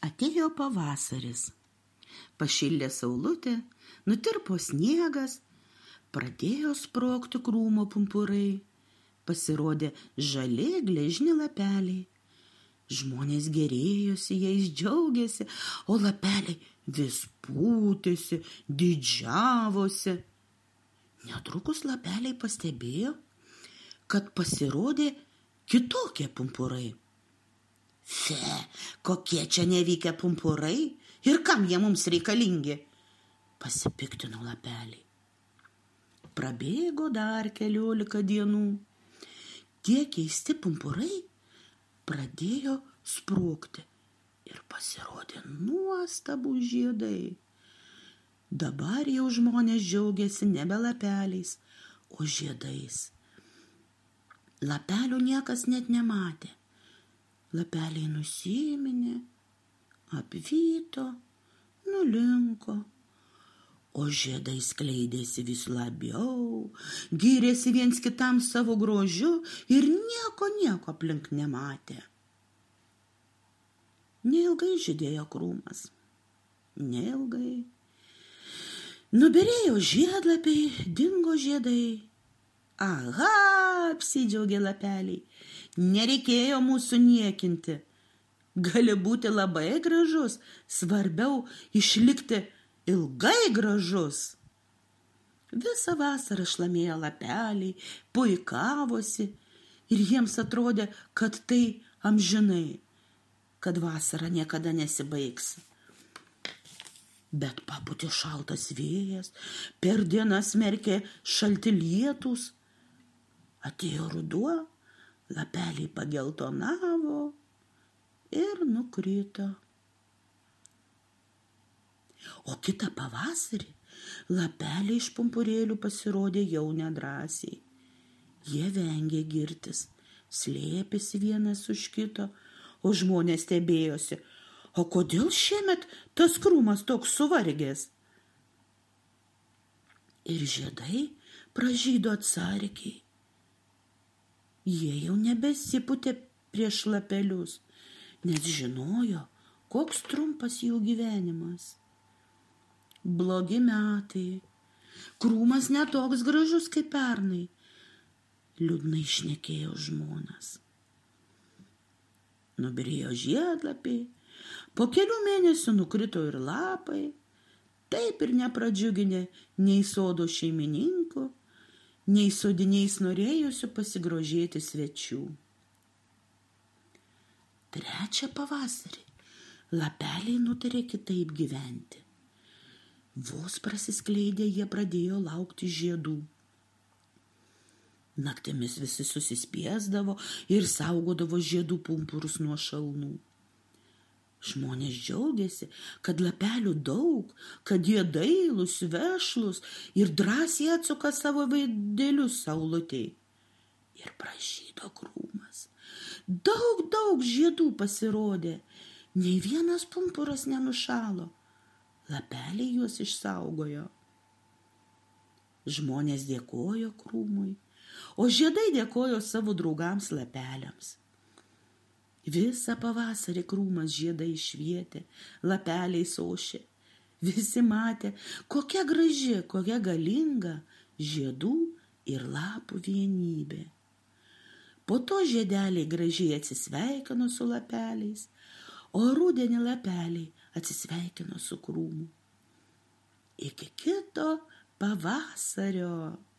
Atėjo pavasaris. Pašildė saulutė, nutirpo sniegas, pradėjo sprogti krūmo pumpurai, pasirodė žali gležni lapeliai. Žmonės gerėjosi, jais džiaugėsi, o lapeliai vis pūtėsi, didžiavosi. Netrukus lapeliai pastebėjo, kad pasirodė kitokie pumpurai. Fe, kokie čia nevykę pumpurai ir kam jie mums reikalingi, pasipiktino lapeliai. Prabėgo dar 14 dienų. Tie keisti pumpurai pradėjo sprogti ir pasirodė nuostabūs žiedai. Dabar jau žmonės džiaugiasi nebe lapeliais, o žiedais. Lapelių niekas net nematė. Lapeliai nusiminė, apvyto, nulinko, o žiedai skleidėsi vis labiau, gyrėsi viens kitam savo grožiu ir nieko aplink nematė. Neilgai žydėjo krūmas, neilgai. Nubyrėjo žiedlapiai, dingo žiedai. Aha, apsidžiaugė lapeliai, nereikėjo mūsų niekinti. Gali būti labai gražus, svarbiau išlikti ilgai gražus. Visą vasarą šlamėjo lapeliai, puikavosi ir jiems atrodė, kad tai amžinai, kad vasara niekada nesibaigs. Bet papūtė šaltas vėjas, per dienas smerkė šalti lietūs. Atėjo ruduo, lapeliai pageltonavo ir nukrito. O kitą pavasarį lapeliai iš pumpurėlių pasirodė jau nedrąsiai. Jie vengė girtis, slėpėsi vienas už kito, o žmonės stebėjosi. O kodėl šiemet tas krūmas toks suvargęs? Ir žiedai pražydo atsargiai. Jie jau nebesipūtė prieš lapelius, nes žinojo, koks trumpas jų gyvenimas. Blogi metai, krūmas netoks gražus kaip pernai, liūdnai šnekėjo žmonas. Nubyrėjo žiedlapiai, po kelių mėnesių nukrito ir lapai, taip ir nepradžiuginė nei sodo šeimininkų, nei sodiniais norėjusių pasigrožėti svečių. Trečią pavasarį lapeliai nutarė kitaip gyventi. Vos prasiskleidę jie pradėjo laukti žiedų. Naktimis visi susispiesdavo ir saugodavo žiedų pumpurus nuo šalnų. Žmonės džiaugiasi, kad lapelių daug, kad jie dailūs, vešlūs ir drąsiai atsuka savo veidelius saulutei. Ir pražydo krūmas. Daug žiedų pasirodė, nei vienas pumpuras nenušalo. Lapeliai juos išsaugojo. Žmonės dėkojo krūmui, o žiedai dėkojo savo draugams lapeliams. Visą pavasarį krūmas žiedai švietė, lapeliai ošė. Visi matė, kokia graži, kokia galinga žiedų ir lapų vienybė. Po to žiedeliai gražiai atsisveikino su lapeliais, o rudenį lapeliai atsisveikino su krūmu. Iki kito pavasario.